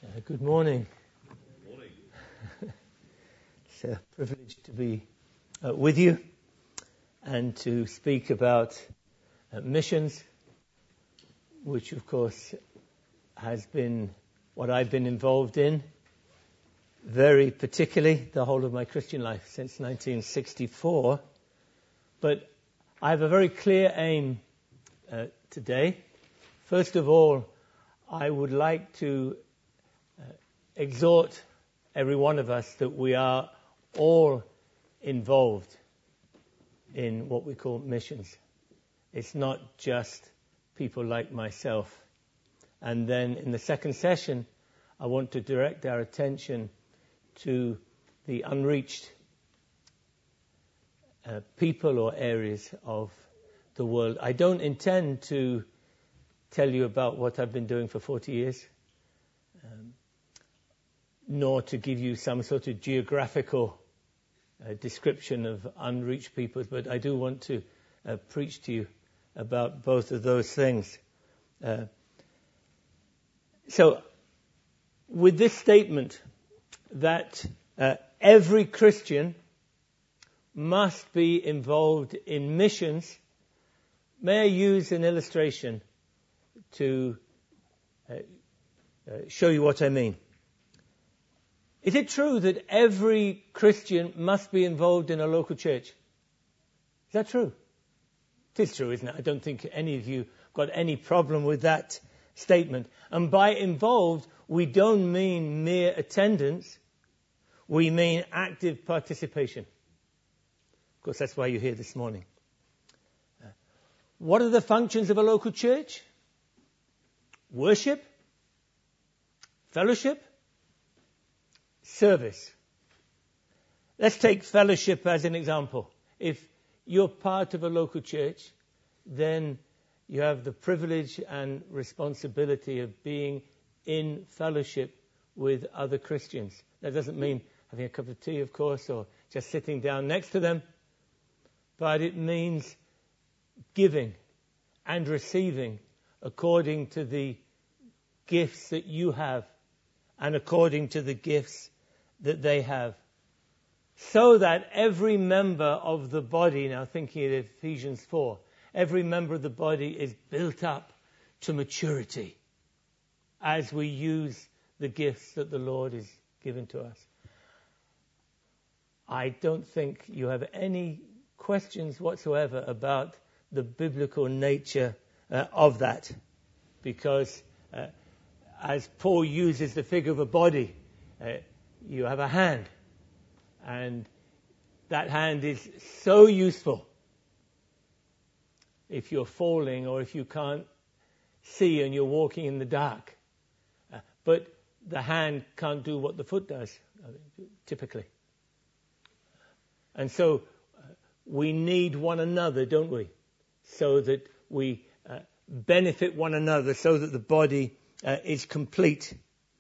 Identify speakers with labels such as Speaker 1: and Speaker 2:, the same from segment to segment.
Speaker 1: Good morning.
Speaker 2: Good morning.
Speaker 1: It's a privilege to be with you and to speak about missions, which of course has been what I've been involved in very particularly the whole of my Christian life since 1964. But I have a very clear aim today. First of all, I would like to exhort every one of us that we are all involved in what we call missions. It's not just people like myself. And then in the second session, I want to direct our attention to the unreached people or areas of the world. I don't intend to tell you about what I've been doing for 40 years. Nor to give you some sort of geographical description of unreached peoples, but I do want to preach to you about both of those things. So, with this statement that every Christian must be involved in missions, may I use an illustration to show you what I mean? Is it true that every Christian must be involved in a local church? Is that true? It is true, isn't it? I don't think any of you got any problem with that statement. And by involved, we don't mean mere attendance. We mean active participation. Of course, that's why you're here this morning. What are the functions of a local church? Worship, fellowship, service. Let's take fellowship as an example. If you're part of a local church, then you have the privilege and responsibility of being in fellowship with other Christians. That doesn't mean having a cup of tea, of course, or just sitting down next to them, but it means giving and receiving according to the gifts that you have and according to the gifts that they have, so that every member of the body, now thinking of Ephesians 4, every member of the body is built up to maturity as we use the gifts that the Lord has given to us. I don't think you have any questions whatsoever about the biblical nature of that, because as Paul uses the figure of a body, you have a hand, and that hand is so useful if you're falling or if you can't see and you're walking in the dark. But the hand can't do what the foot does, typically. And so we need one another, don't we? So that we benefit one another, so that the body is complete.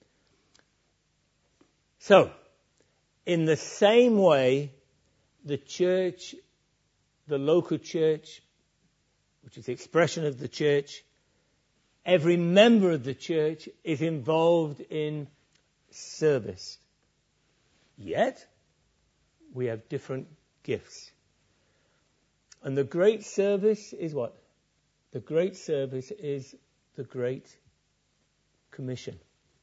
Speaker 1: So, in the same way, the church, the local church, which is the expression of the church, every member of the church is involved in service. Yet, we have different gifts. And the great service is what? The great service is the Great Commission.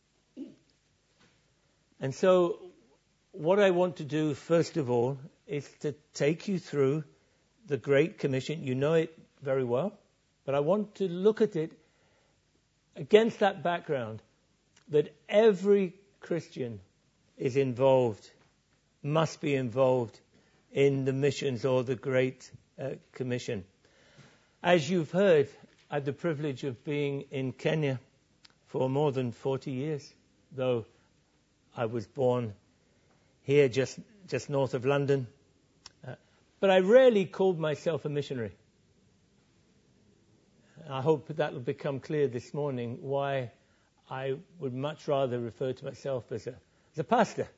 Speaker 1: And so, what I want to do, first of all, is to take you through the Great Commission. You know it very well, but I want to look at it against that background, that every Christian is involved, must be involved in the missions or the Great Commission. As you've heard, I had the privilege of being in Kenya for more than 40 years, though I was born here just north of London. But I rarely called myself a missionary. I hope that will become clear this morning why I would much rather refer to myself as a pastor.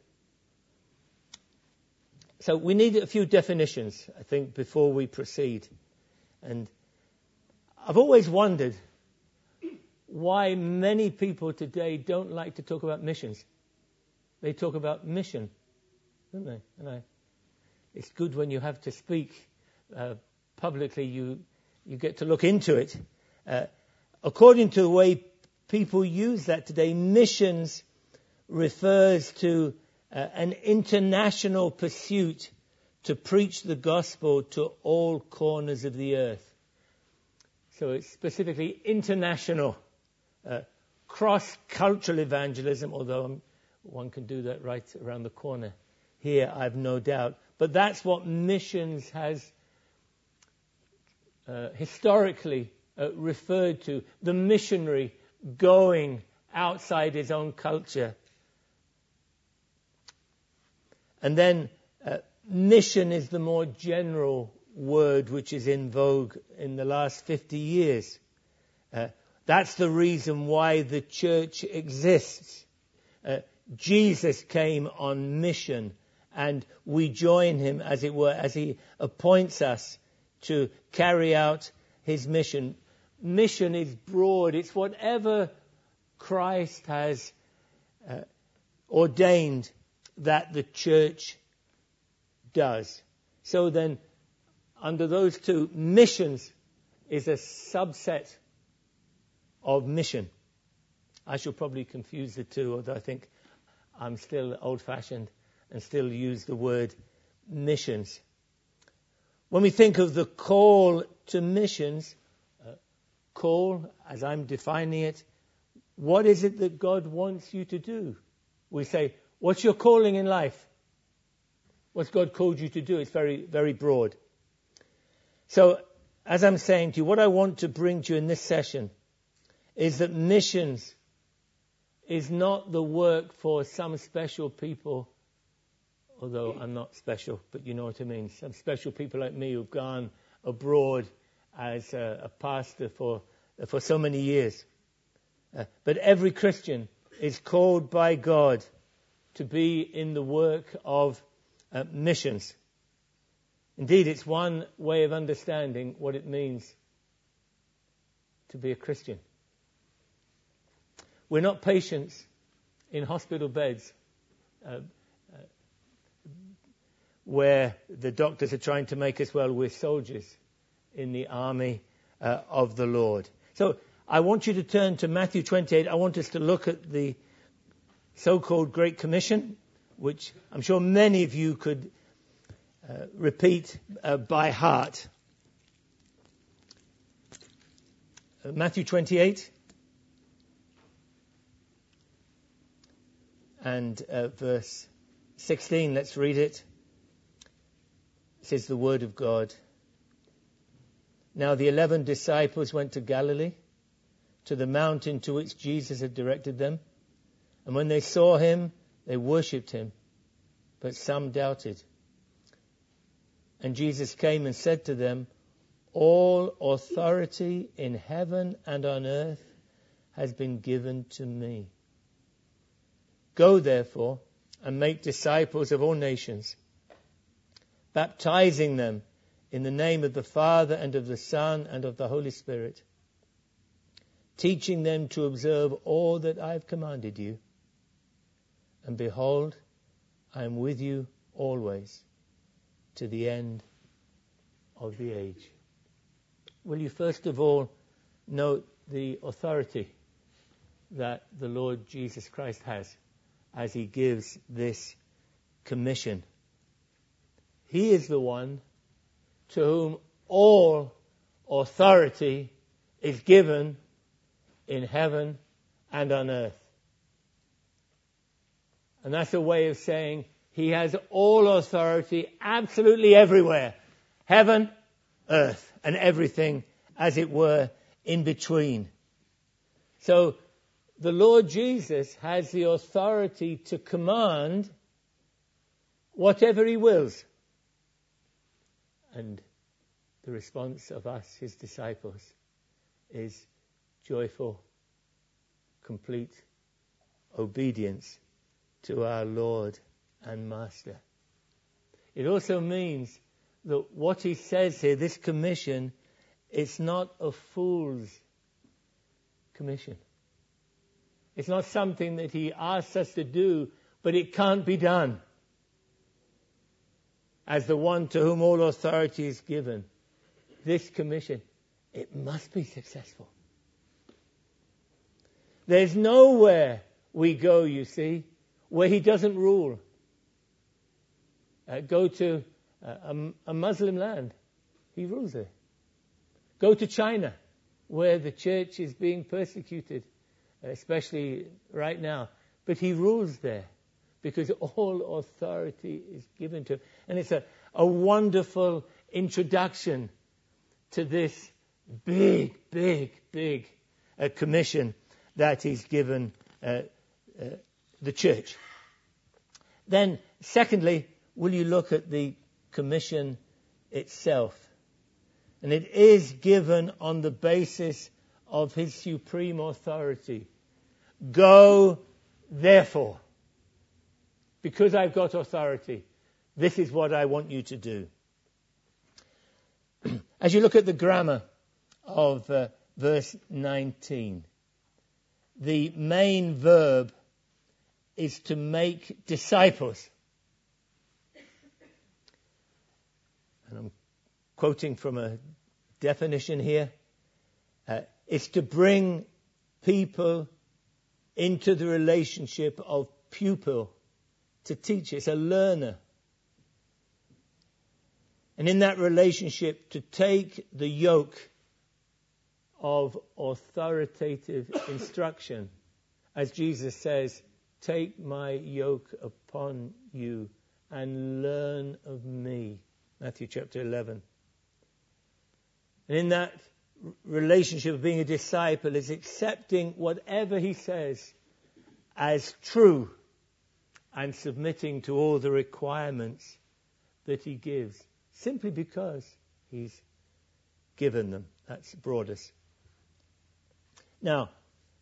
Speaker 1: So we need a few definitions, I think, before we proceed. And I've always wondered, why many people today don't like to talk about missions. They talk about mission, don't they? And it's good when you have to speak publicly, you get to look into it. According to the way people use that today, missions refers to an international pursuit to preach the gospel to all corners of the earth. So it's specifically international, cross-cultural evangelism, although one can do that right around the corner here, I've no doubt. But that's what missions has historically referred to, the missionary going outside his own culture. And then mission is the more general word which is in vogue in the last 50 years. That's the reason why the church exists. Jesus came on mission, and we join him, as it were, as he appoints us to carry out his mission. Mission is broad. It's whatever Christ has ordained that the church does. So then, under those two, missions is a subset of mission. I shall probably confuse the two, although I think I'm still old-fashioned and still use the word missions. When we think of the call to missions, call, as I'm defining it, what is it that God wants you to do? We say, what's your calling in life? What's God called you to do? It's very, very broad. So, as I'm saying to you, what I want to bring to you in this session is that missions is not the work for some special people, although I'm not special, but you know what I mean. Some special people like me who've gone abroad as a pastor for so many years. But every Christian is called by God to be in the work of missions. Indeed, it's one way of understanding what it means to be a Christian. We're not patients in hospital beds where the doctors are trying to make us well. We're soldiers in the army of the Lord. So I want you to turn to Matthew 28. I want us to look at the so-called Great Commission, which I'm sure many of you could repeat by heart. Matthew 28 and verse 16. Let's read it. It says the word of God. Now the 11 disciples went to Galilee, to the mountain to which Jesus had directed them. And when they saw him, they worshipped him, but some doubted. And Jesus came and said to them, all authority in heaven and on earth has been given to me. Go therefore and make disciples of all nations, baptizing them in the name of the Father and of the Son and of the Holy Spirit, teaching them to observe all that I have commanded you. And behold, I am with you always to the end of the age. Will you first of all note the authority that the Lord Jesus Christ has as he gives this commission? He is the one to whom all authority is given in heaven and on earth. And that's a way of saying he has all authority absolutely everywhere. Heaven, earth, and everything, as it were, in between. So the Lord Jesus has the authority to command whatever he wills. And the response of us, his disciples, is joyful, complete obedience to our Lord and Master. It also means that what he says here, this commission, is not a fool's commission. It's not something that he asks us to do, but it can't be done. As the one to whom all authority is given, this commission, it must be successful. There's nowhere we go, you see, where he doesn't rule. Go to a Muslim land, he rules there. Go to China, where the church is being persecuted, especially right now. But he rules there because all authority is given to him. And it's a wonderful introduction to this big commission that he's given the church. Then, secondly, will you look at the commission itself? And it is given on the basis of his supreme authority. Go, therefore. Because I've got authority, this is what I want you to do. As you look at the grammar of verse 19, the main verb is to make disciples. And I'm quoting from a definition here. It's to bring people into the relationship of pupil to teacher. It's a learner. And in that relationship, to take the yoke of authoritative instruction. As Jesus says, take my yoke upon you and learn of me. Matthew chapter 11. And in that relationship of being a disciple is accepting whatever he says as true and submitting to all the requirements that he gives, simply because he's given them. That's broadest. Now,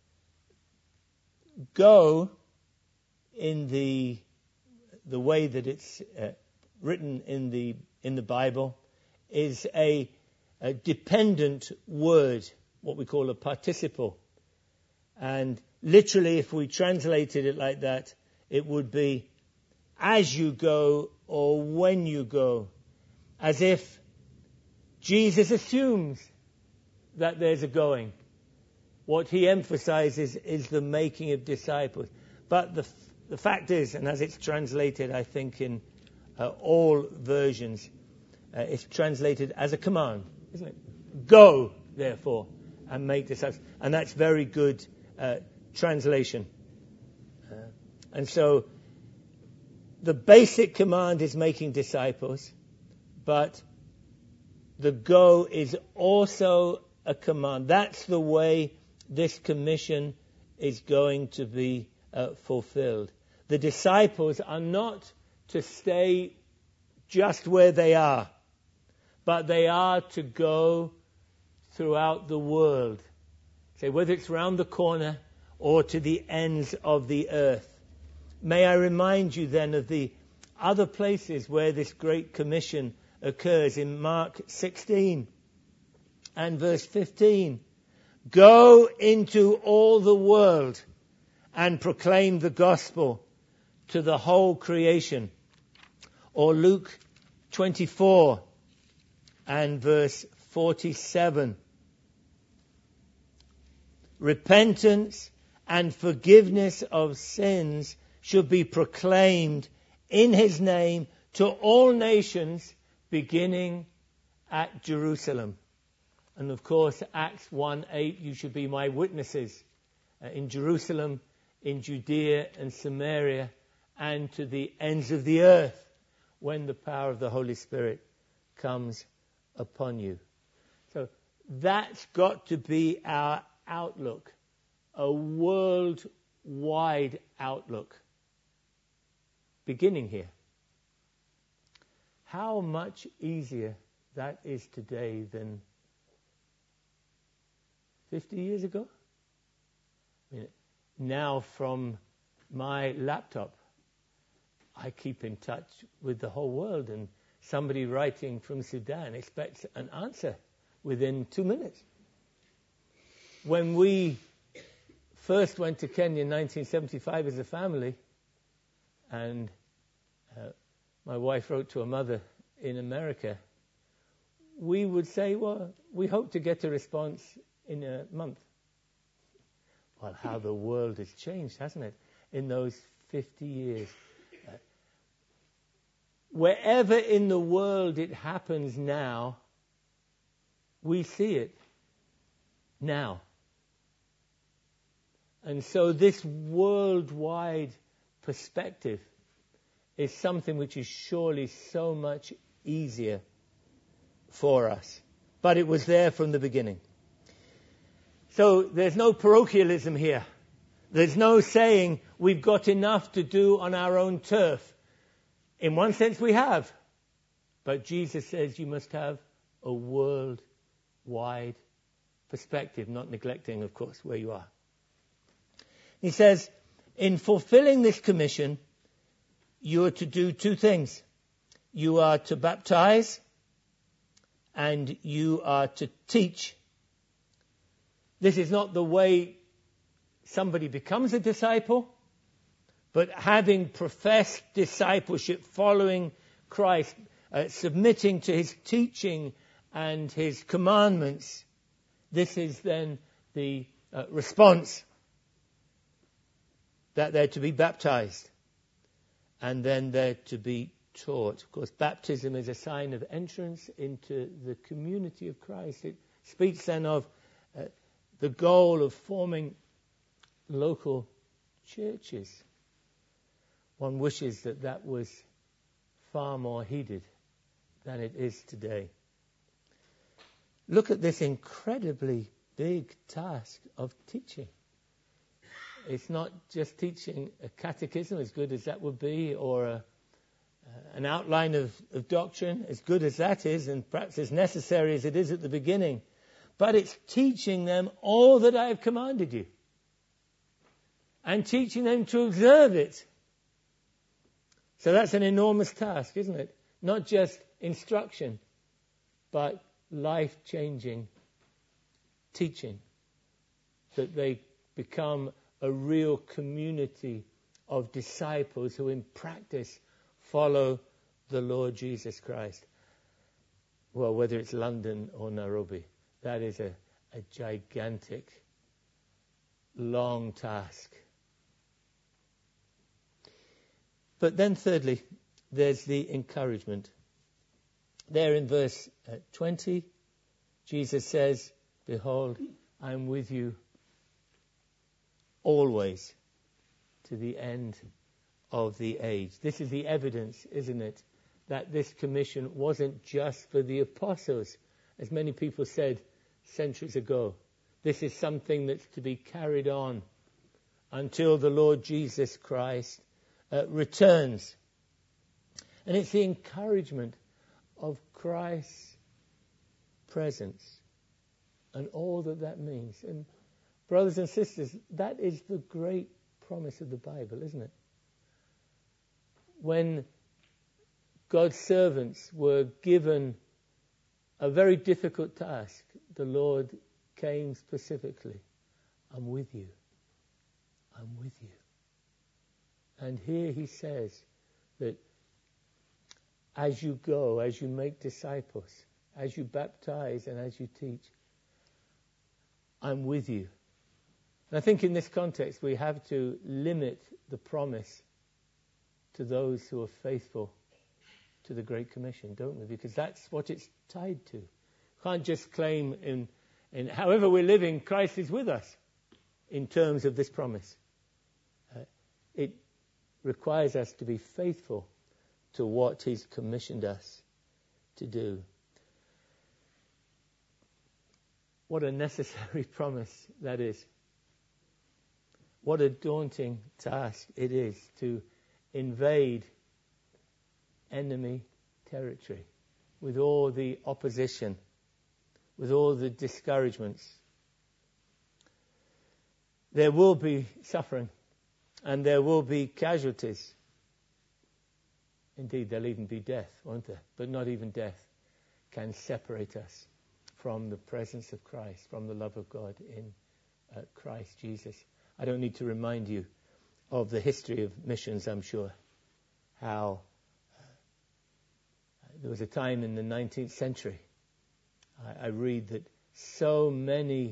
Speaker 1: go in the way that it's written in the Bible is a dependent word, what we call a participle. And literally, if we translated it like that, it would be as you go or when you go, as if Jesus assumes that there's a going. What he emphasizes is the making of disciples. But the fact is, and as it's translated, I think, in all versions, it's translated as a command, isn't it? Go, therefore, and make disciples. And that's very good translation. And so the basic command is making disciples, but the go is also a command. That's the way this commission is going to be fulfilled. The disciples are not to stay just where they are, but they are to go throughout the world. Say, whether it's round the corner or to the ends of the earth. May I remind you then of the other places where this great commission occurs in Mark 16 and verse 15. Go into all the world and proclaim the gospel to the whole creation. Or Luke 24 and verse 47. Repentance and forgiveness of sins should be proclaimed in his name to all nations, beginning at Jerusalem. And of course, Acts 1:8, you should be my witnesses in Jerusalem, in Judea and Samaria, and to the ends of the earth, when the power of the Holy Spirit comes upon you. So that's got to be our outlook, a worldwide outlook, beginning here. How much easier that is today than 50 years ago? I mean, now from my laptop, I keep in touch with the whole world, and somebody writing from Sudan expects an answer within 2 minutes. When we first went to Kenya in 1975 as a family, and my wife wrote to her mother in America, we would say, well, we hope to get a response in a month. Well, how the world has changed, hasn't it, in those 50 years. Wherever in the world it happens now, we see it now. And so this worldwide perspective is something which is surely so much easier for us. But it was there from the beginning. So there's no parochialism here. There's no saying we've got enough to do on our own turf. In one sense we have. But Jesus says you must have a worldwide perspective, not neglecting, of course, where you are. He says, in fulfilling this commission, you are to do two things. You are to baptize and you are to teach. This is not the way somebody becomes a disciple, but having professed discipleship, following Christ, submitting to his teaching and his commandments, this is then the response that they're to be baptized and then they're to be taught. Of course, baptism is a sign of entrance into the community of Christ. It speaks then of the goal of forming local churches. One wishes that that was far more heeded than it is today. Look at this incredibly big task of teaching. It's not just teaching a catechism, as good as that would be, or an outline of doctrine, as good as that is, and perhaps as necessary as it is at the beginning. But it's teaching them all that I have commanded you. And teaching them to observe it. So that's an enormous task, isn't it? Not just instruction, but life-changing teaching. That they become a real community of disciples who in practice follow the Lord Jesus Christ. Well, whether it's London or Nairobi, that is a gigantic, long task. But then thirdly, there's the encouragement. There in verse 20, Jesus says, behold, I am with you always to the end of the age. This is the evidence, isn't it, that this commission wasn't just for the apostles, as many people said centuries ago. This is something that's to be carried on until the Lord Jesus Christ returns. And it's the encouragement of Christ's presence and all that means. And brothers and sisters, that is the great promise of the Bible, isn't it? When God's servants were given a very difficult task, the Lord came specifically. I'm with you. I'm with you. And here he says that as you go, as you make disciples, as you baptize and as you teach, I'm with you. And I think in this context we have to limit the promise to those who are faithful to the Great Commission, don't we? Because that's what it's tied to. We can't just claim in however we're living, Christ is with us in terms of this promise. It requires us to be faithful to what he's commissioned us to do. What a necessary promise that is. What a daunting task it is to invade enemy territory with all the opposition, with all the discouragements. There will be suffering and there will be casualties. Indeed, there'll even be death, won't there? But not even death can separate us from the presence of Christ, from the love of God in Christ Jesus. I don't need to remind you of the history of missions, I'm sure. How there was a time in the 19th century, I read that so many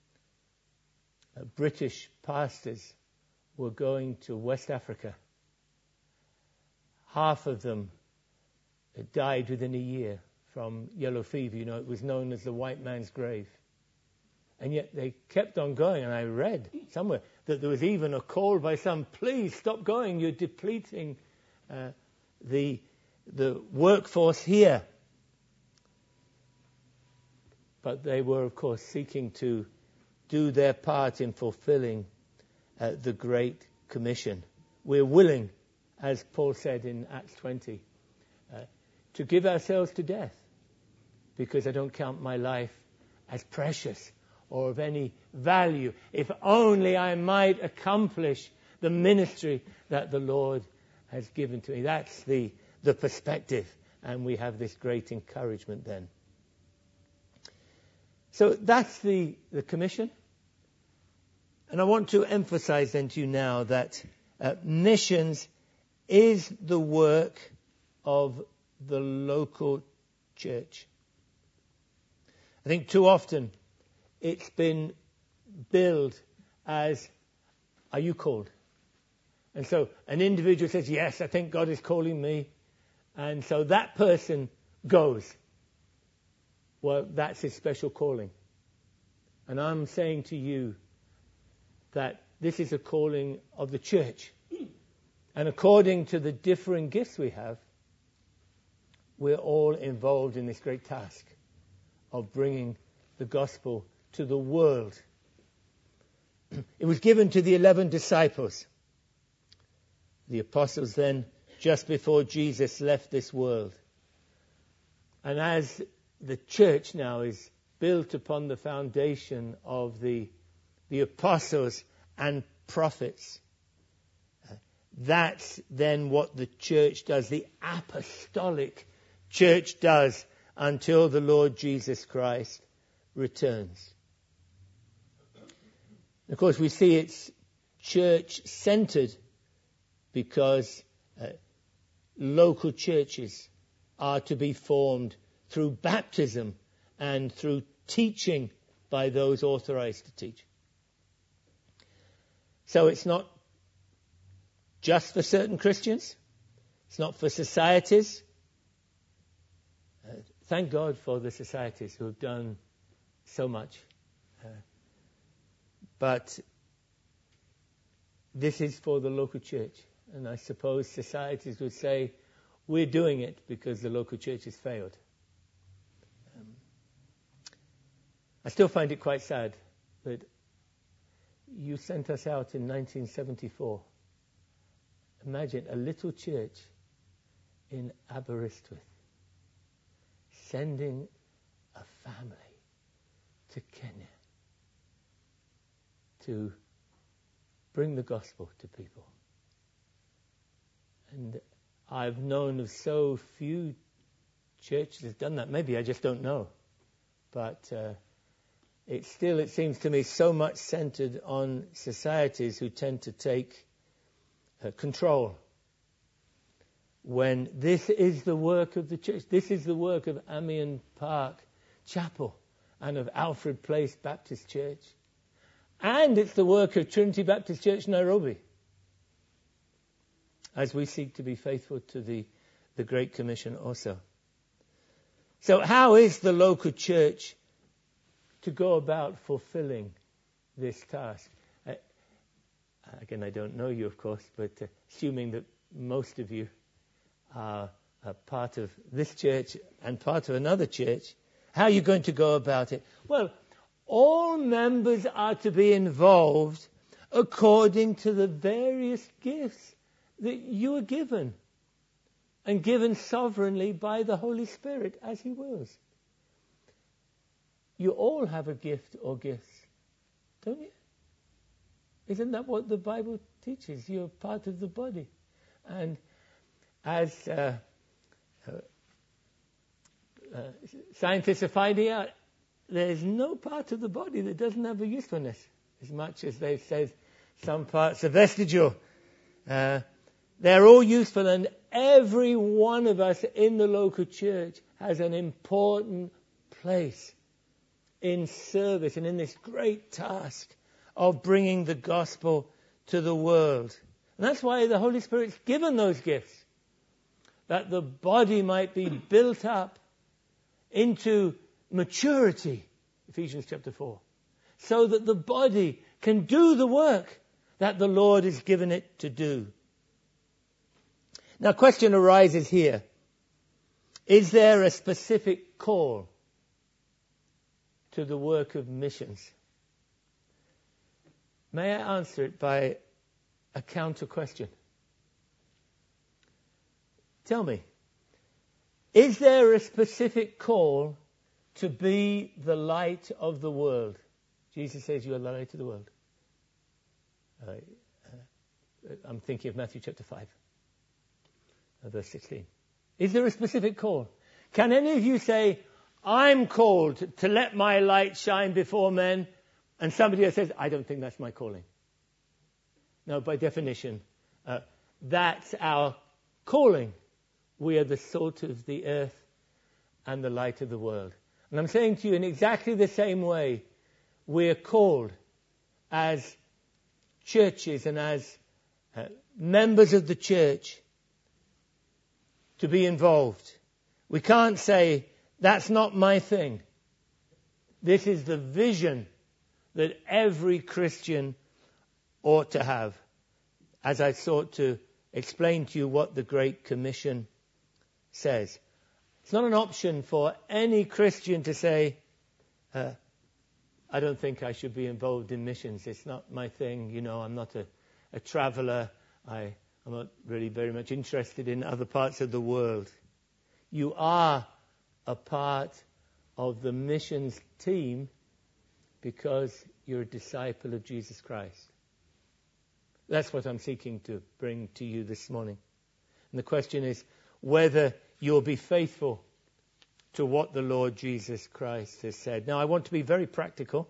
Speaker 1: British pastors were going to West Africa. Half of them died within a year from yellow fever. You know, it was known as the white man's grave. And yet they kept on going. And I read somewhere that there was even a call by some, please stop going, you're depleting the workforce here. But they were, of course, seeking to do their part in fulfilling the Great Commission. We're willing, as Paul said in Acts 20, to give ourselves to death, because I don't count my life as precious or of any value, if only I might accomplish the ministry that the Lord has given to me. That's the perspective, and we have this great encouragement then. So that's the commission. And I want to emphasize then to you now that missions is the work of the local church. I think too often it's been billed as, are you called? And so an individual says, yes, I think God is calling me. And so that person goes. Well, that's his special calling. And I'm saying to you that this is a calling of the church. And according to the differing gifts we have, we're all involved in this great task of bringing the gospel to the world. It was given to the 11 disciples. The apostles then, just before Jesus left this world. And as the church now is built upon the foundation of the apostles and prophets, that's then what the church does, the apostolic church does, until the Lord Jesus Christ returns. Of course, we see it's church-centered because local churches are to be formed through baptism and through teaching by those authorized to teach. So it's not just for certain Christians. It's not for societies. Thank God for the societies who have done so much. But this is for the local church. And I suppose societies would say, we're doing it because the local church has failed. I still find it quite sad that you sent us out in 1974. Imagine a little church in Aberystwyth sending a family to Kenya to bring the gospel to people. And I've known of so few churches that have done that. Maybe I just don't know. But it seems to me, so much centered on societies who tend to take control. When this is the work of the church, this is the work of Amiens Park Chapel and of Alfred Place Baptist Church. And it's the work of Trinity Baptist Church, Nairobi, as we seek to be faithful to the Great Commission also. So how is the local church to go about fulfilling this task? Again, I don't know you, of course, but assuming that most of you are a part of this church and part of another church, how are you going to go about it? Well, all members are to be involved according to the various gifts that you are given, and given sovereignly by the Holy Spirit as He wills. You all have a gift or gifts, don't you? Isn't that what the Bible teaches? You're part of the body. And as scientists are finding out, there's no part of the body that doesn't have a usefulness, as much as they've said Some parts are vestigial. They're all useful, and every one of us in the local church has an important place in service and in this great task of bringing the gospel to the world. And that's why the Holy Spirit's given those gifts, that the body might be built up into maturity, Ephesians chapter 4, so that the body can do the work that the Lord has given it to do. Now, a question arises here. Is there a specific call to the work of missions? May I answer it by a counter question? Tell me, is there a specific call to be the light of the world? Jesus says you are the light of the world. I'm thinking of Matthew chapter 5, verse 16. Is there a specific call? Can any of you say, I'm called to let my light shine before men, and somebody else says, I don't think that's my calling? No, by definition, that's our calling. We are the salt of the earth and the light of the world. And I'm saying to you, in exactly the same way, we're called as churches and as members of the church to be involved. We can't say, that's not my thing. This is the vision that every Christian ought to have, as I sought to explain to you what the Great Commission says. It's not an option for any Christian to say, I don't think I should be involved in missions. It's not my thing. You know, I'm not a traveller. I'm not really very much interested in other parts of the world. You are a part of the missions team because you're a disciple of Jesus Christ. That's what I'm seeking to bring to you this morning. And the question is whether you'll be faithful to what the Lord Jesus Christ has said. Now, I want to be very practical.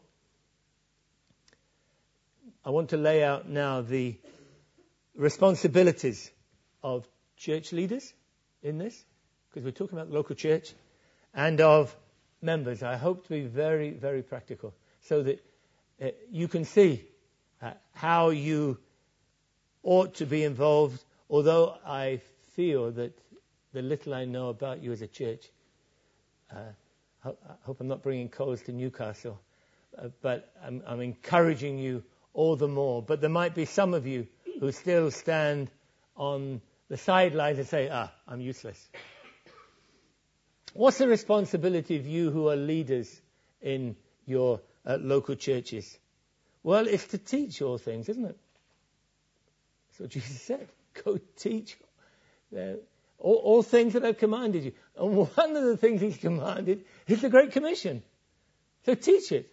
Speaker 1: I want to lay out now the responsibilities of church leaders in this, because we're talking about the local church, and of members. I hope to be very, very practical so that you can see how you ought to be involved, although I feel that the little I know about you as a church, I hope I'm not bringing coals to Newcastle, but I'm encouraging you all the more. But there might be some of you who still stand on the sidelines and say, I'm useless. What's the responsibility of you who are leaders in your local churches? Well, it's to teach all things, isn't it? That's what Jesus said. Go teach all things that I've commanded you. And one of the things he's commanded is the Great Commission. So teach it.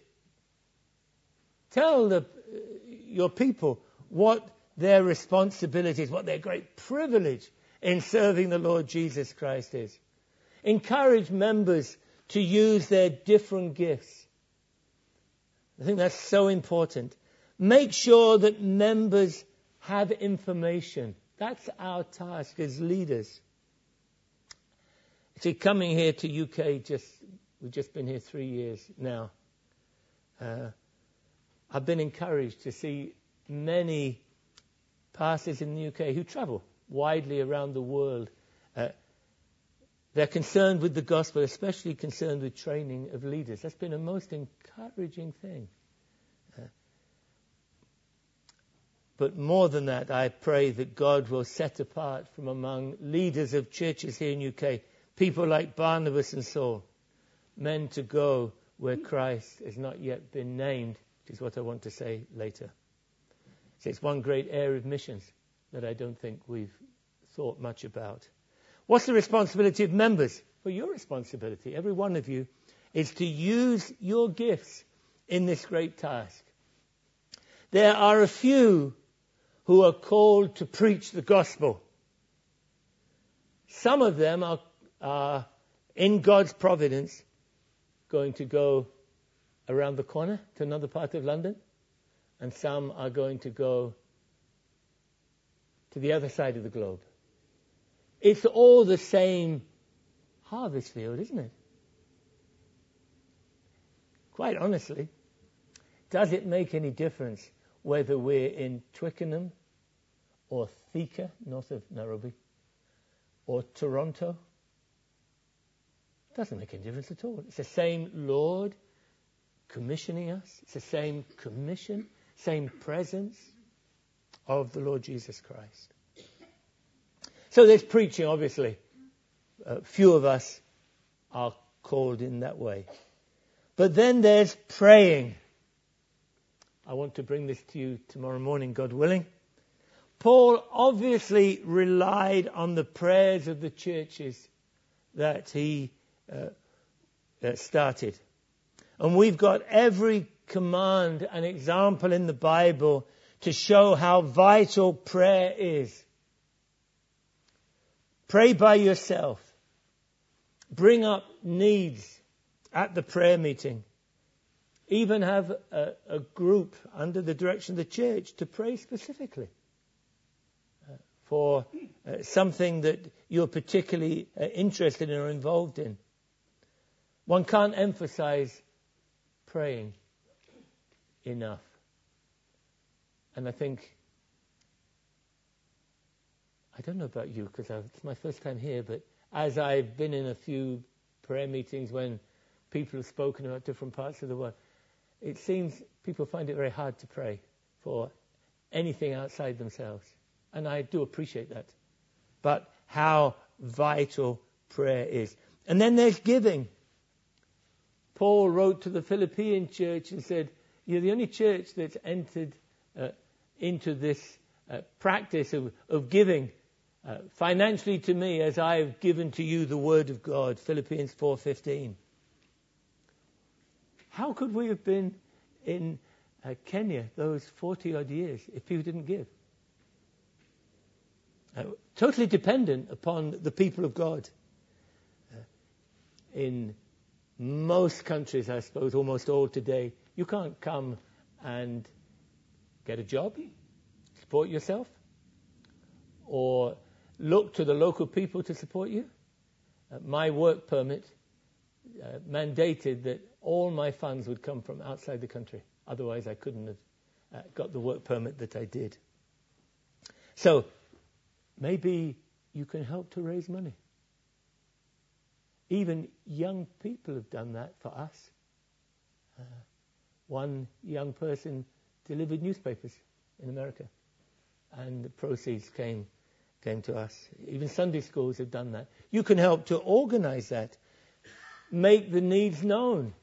Speaker 1: Tell your people what their responsibilities, what their great privilege in serving the Lord Jesus Christ is. Encourage members to use their different gifts. I think that's so important. Make sure that members have information. That's our task as leaders. See, coming here to UK, we've just been here 3 years now. I've been encouraged to see many pastors in the UK who travel widely around the world. They're concerned with the gospel, especially concerned with training of leaders. That's been a most encouraging thing. But more than that, I pray that God will set apart from among leaders of churches here in UK, people like Barnabas and Saul, men to go where Christ has not yet been named, which is what I want to say later. So it's one great area of missions that I don't think we've thought much about. What's the responsibility of members? Well, your responsibility, every one of you, is to use your gifts in this great task. There are a few who are called to preach the gospel. Some of them are in God's providence, going to go around the corner to another part of London and some are going to go to the other side of the globe. It's all the same harvest field, isn't it? Quite honestly, does it make any difference whether we're in Twickenham or Thika, north of Nairobi, or Toronto? It doesn't make any difference at all. It's the same Lord commissioning us. It's the same commission, same presence of the Lord Jesus Christ. So there's preaching, obviously. Few of us are called in that way. But then there's praying. I want to bring this to you tomorrow morning, God willing. Paul obviously relied on the prayers of the churches that he started. And we've got every command and example in the Bible to show how vital prayer is. Pray by yourself. Bring up needs at the prayer meeting. Even have a group under the direction of the church to pray specifically for something that you're particularly interested in or involved in. One can't emphasize praying enough. And I think, I don't know about you because it's my first time here, but as I've been in a few prayer meetings when people have spoken about different parts of the world, it seems people find it very hard to pray for anything outside themselves. And I do appreciate that. But how vital prayer is. And then there's giving. Paul wrote to the Philippian church and said, you're the only church that's entered into this practice of giving financially to me as I have given to you the word of God. Philippians 4:15. How could we have been in Kenya those 40-odd years if people didn't give? Totally dependent upon the people of God. In most countries, I suppose, almost all today, you can't come and get a job, support yourself, or look to the local people to support you. My work permit mandated that all my funds would come from outside the country. Otherwise, I couldn't have got the work permit that I did. So, maybe you can help to raise money. Even young people have done that for us. One young person delivered newspapers in America, and the proceeds came to us. Even Sunday schools have done that. You can help to organize that. Make the needs known.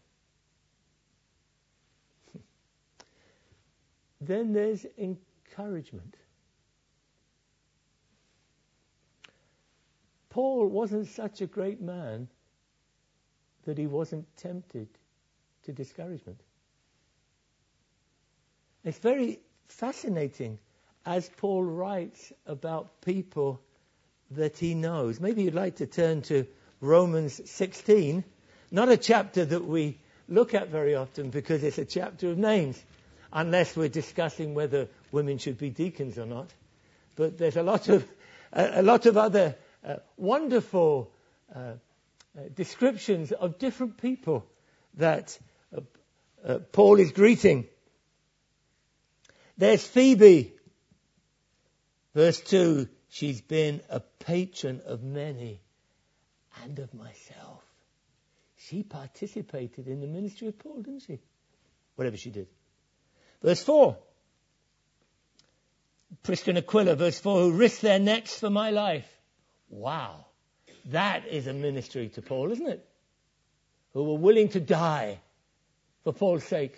Speaker 1: Then there's encouragement. Paul wasn't such a great man that he wasn't tempted to discouragement. It's very fascinating as Paul writes about people that he knows. Maybe you'd like to turn to Romans 16, not a chapter that we look at very often because it's a chapter of names, unless we're discussing whether women should be deacons or not. But there's a lot of other wonderful descriptions of different people that Paul is greeting. There's Phoebe. Verse 2, she's been a patron of many and of myself. She participated in the ministry of Paul, didn't she? Whatever she did. Verse 4, Prisca and Aquila, verse 4, who risked their necks for my life. Wow. That is a ministry to Paul, isn't it? Who were willing to die for Paul's sake.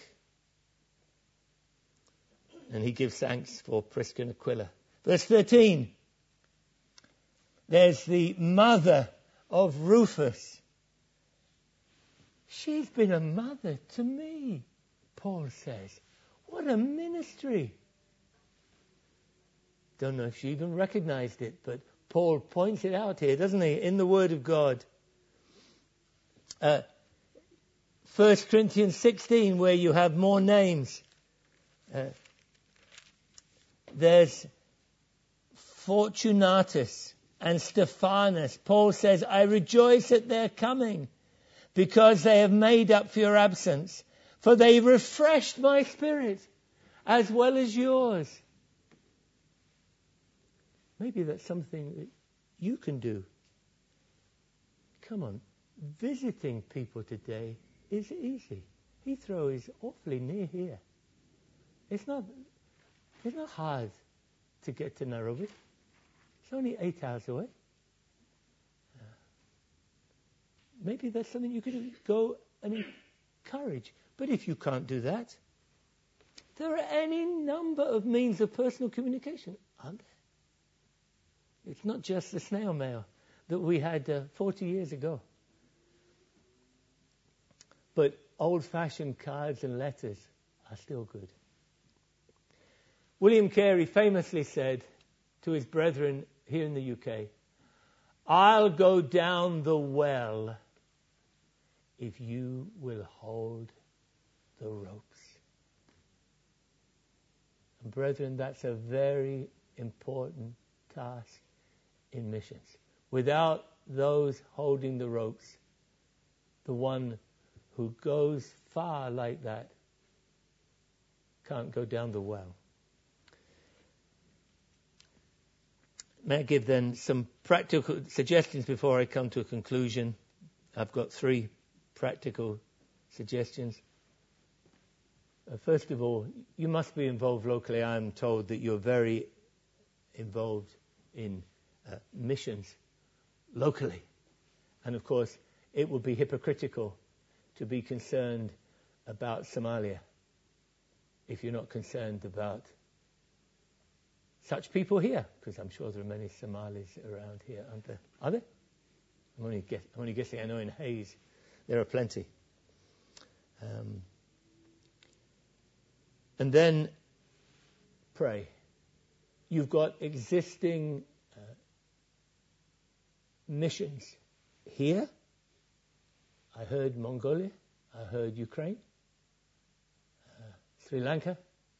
Speaker 1: And he gives thanks for Prisca and Aquila. Verse 13. There's the mother of Rufus. She's been a mother to me, Paul says. What a ministry. Don't know if she even recognized it, but Paul points it out here, doesn't he, in the Word of God. 1 Corinthians 16, where you have more names. there's Fortunatus and Stephanus. Paul says, I rejoice at their coming, because they have made up for your absence, for they refreshed my spirit as well as yours. Maybe that's something that you can do. Come on, visiting people today is easy. Heathrow is awfully near here. It's not hard to get to Nairobi. It's only 8 hours away. Maybe that's something you could go and encourage. But if you can't do that, there are any number of means of personal communication, aren't there? It's not just the snail mail that we had 40 years ago. But old-fashioned cards and letters are still good. William Carey famously said to his brethren here in the UK, I'll go down the well if you will hold the ropes. And brethren, that's a very important task in missions. Without those holding the ropes, the one who goes far like that can't go down the well. May I give then some practical suggestions before I come to a conclusion? I've got 3 practical suggestions. First of all, you must be involved locally. I am told that you're very involved in missions locally. And of course, it would be hypocritical to be concerned about Somalia if you're not concerned about such people here, because I'm sure there are many Somalis around here, aren't there? Are there? I'm only guessing. I know in Hayes there are plenty. And then pray. You've got existing missions here. I heard Mongolia. I heard Ukraine. Sri Lanka.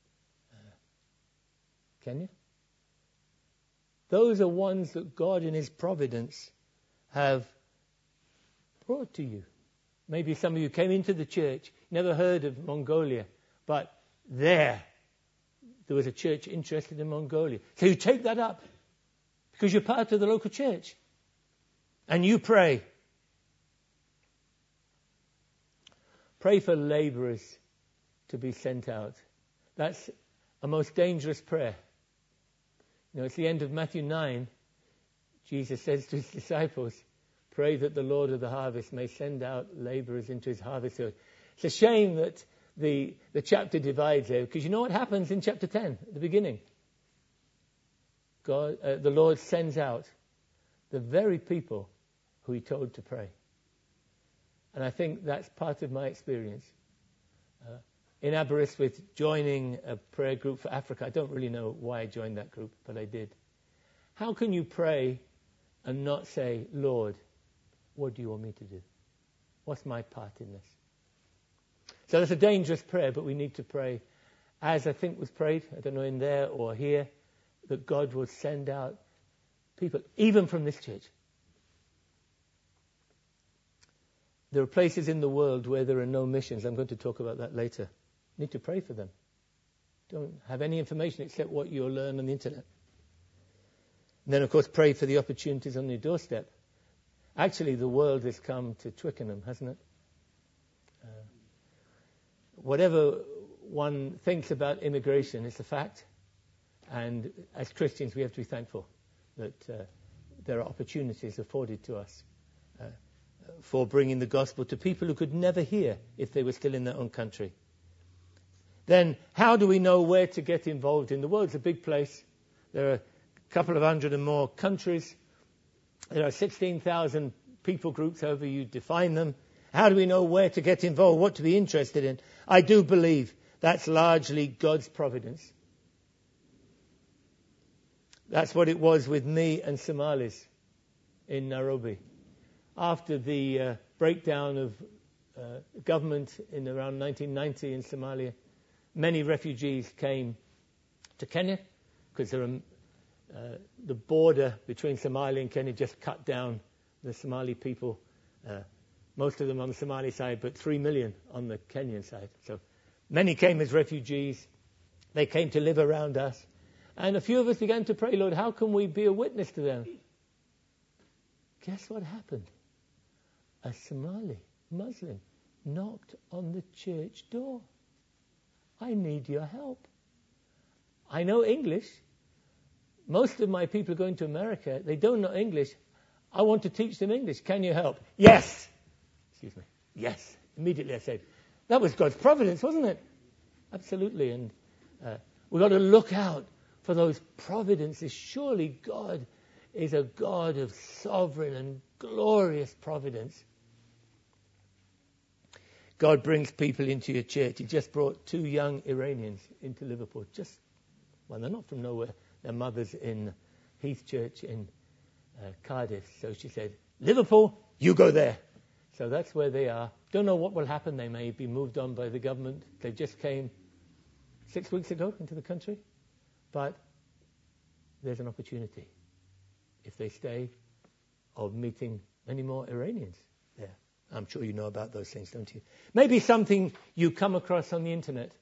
Speaker 1: Kenya. Those are ones that God in His providence have brought to you. Maybe some of you came into the church, never heard of Mongolia, but there was a church interested in Mongolia. So you take that up because you're part of the local church. And you pray. Pray for laborers to be sent out. That's a most dangerous prayer. You know, it's the end of Matthew 9. Jesus says to His disciples, pray that the Lord of the harvest may send out laborers into His harvest field. It's a shame that the chapter divides there, because you know what happens in chapter 10, at the beginning? The Lord sends out the very people who He told to pray. And I think that's part of my experience. In Aberystwyth, joining a prayer group for Africa, I don't really know why I joined that group, but I did. How can you pray and not say, Lord, what do you want me to do? What's my part in this? So that's a dangerous prayer, but we need to pray, as I think was prayed, I don't know, in there or here, that God will send out people, even from this church. There are places in the world where there are no missions. I'm going to talk about that later. You need to pray for them. Don't have any information except what you'll learn on the internet. And then, of course, pray for the opportunities on your doorstep. Actually, the world has come to Twickenham, hasn't it? Whatever one thinks about immigration, it's a fact. And as Christians, we have to be thankful that there are opportunities afforded to us for bringing the gospel to people who could never hear if they were still in their own country. Then, how do we know where to get involved in the world? It's a big place. There are a couple of hundred and more countries. There are 16,000 people groups, however you define them. How do we know where to get involved, what to be interested in? I do believe that's largely God's providence. That's what it was with me and Somalis in Nairobi. After the breakdown of government in around 1990 in Somalia, many refugees came to Kenya because the border between Somalia and Kenya just cut down the Somali people, most of them on the Somali side, but 3 million on the Kenyan side. So many came as refugees. They came to live around us. And a few of us began to pray, Lord, how can we be a witness to them? Guess what happened? A Somali Muslim knocked on the church door. I need your help. I know English. Most of my people are going to America. They don't know English. I want to teach them English. Can you help? Yes. Excuse me. Yes. Immediately I said, that was God's providence, wasn't it? Absolutely. And we've got to look out for those providences. Surely God is a God of sovereign and glorious providence. God brings people into your church. He just brought 2 young Iranians into Liverpool. They're not from nowhere. Their mother's in Heath Church in Cardiff. So she said, Liverpool, you go there. So that's where they are. Don't know what will happen. They may be moved on by the government. They just came 6 weeks ago into the country. But there's an opportunity, if they stay, of meeting many more Iranians there. I'm sure you know about those things, don't you? Maybe something you come across on the internet.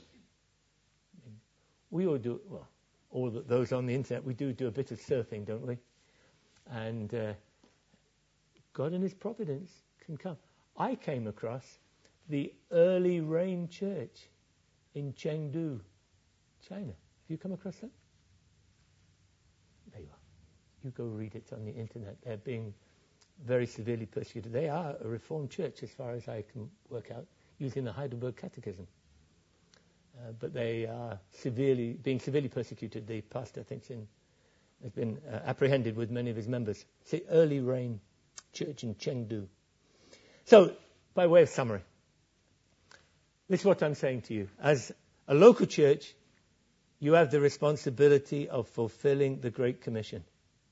Speaker 1: We all do, well, all those on the internet, we do a bit of surfing, don't we? And God in His providence can come. I came across the Early Rain Church in Chengdu, China. Have you come across that? There you are. You go read it on the internet. They're being very severely persecuted. They are a Reformed church, as far as I can work out, using the Heidelberg Catechism. But they are being severely persecuted. The pastor, I think, has been apprehended with many of his members. It's the Early Rain Church in Chengdu. So, by way of summary, this is what I'm saying to you. As a local church, you have the responsibility of fulfilling the Great Commission.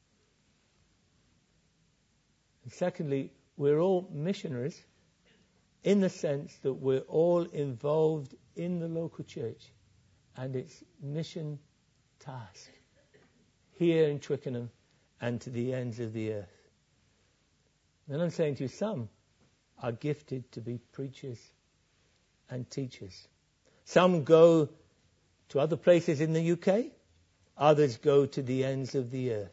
Speaker 1: And secondly, we're all missionaries in the sense that we're all involved in the local church and its mission task here in Twickenham and to the ends of the earth. And I'm saying to you, some are gifted to be preachers and teachers. Some go to other places in the UK, others go to the ends of the earth.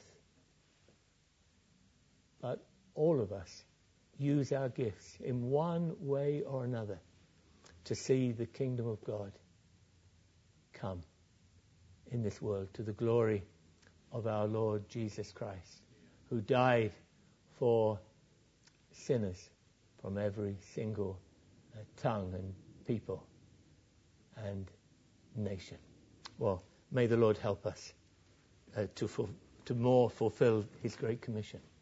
Speaker 1: But all of us use our gifts in one way or another to see the kingdom of God come in this world to the glory of our Lord Jesus Christ, who died for sinners from every single tongue and people and nation. Well, may the Lord help us to more fulfill His Great Commission.